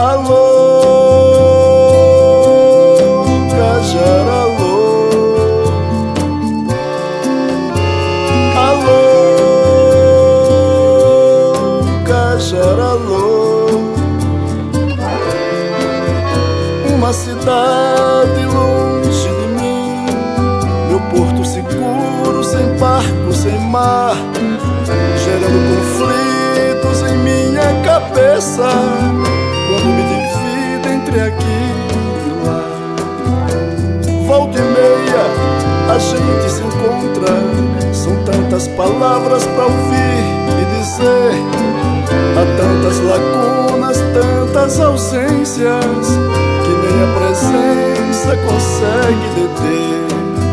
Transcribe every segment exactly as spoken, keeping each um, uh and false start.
Alô, Cajara, alô. Alô, Cajara, alô. Uma cidade longe de mim, meu porto seguro, sem barco, sem mar, gerando conflitos em minha cabeça, quando me divido entre aqui e lá. Volta e meia a gente se encontra, são tantas palavras pra ouvir e dizer, há tantas lacunas, tantas ausências, que nem a presença consegue deter.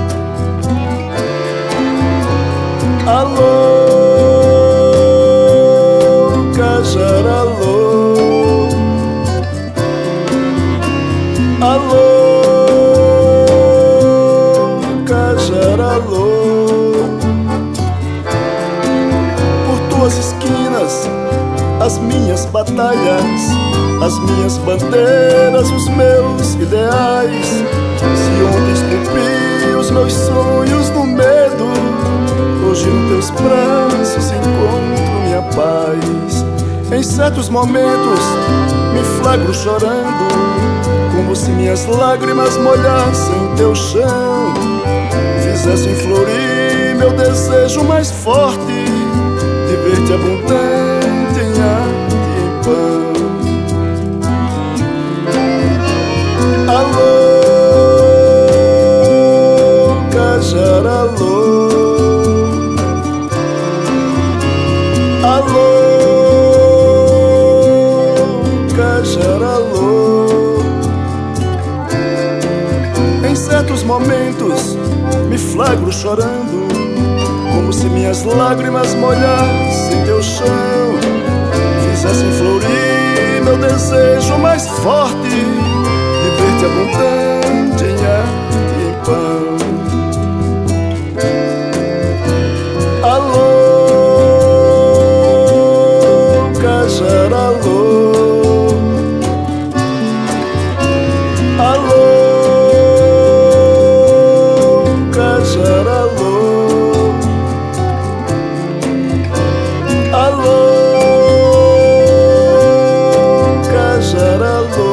Alô, Cajara, alô. Alô, Cajara, alô. Por tuas esquinas, as minhas batalhas, as minhas bandeiras, os meus ideais. Se ontem esculpi os meus sonhos no medo, hoje nos teus braços encontro minha paz. Em certos momentos me flagro chorando, como se minhas lágrimas molhassem teu chão, fizessem florir meu desejo mais forte de ver-te abundante em arte e em pão. Alô, Cajara, alô. Alô, Cajara, alô. Em certos momentos me flagro chorando, como se minhas lágrimas molhassem teu chão, fizessem florir meu desejo mais forte de ver-te abundante em arte e em pão. Alô, Cajara, alô. Alô, Cajara, alô. Alô, Cajara, alô.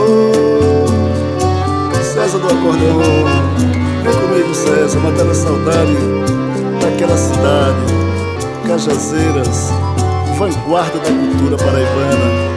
César do acordeão, vem comigo, César, matando a saudade daquela cidade. Cajazeiras, vanguarda da cultura paraibana.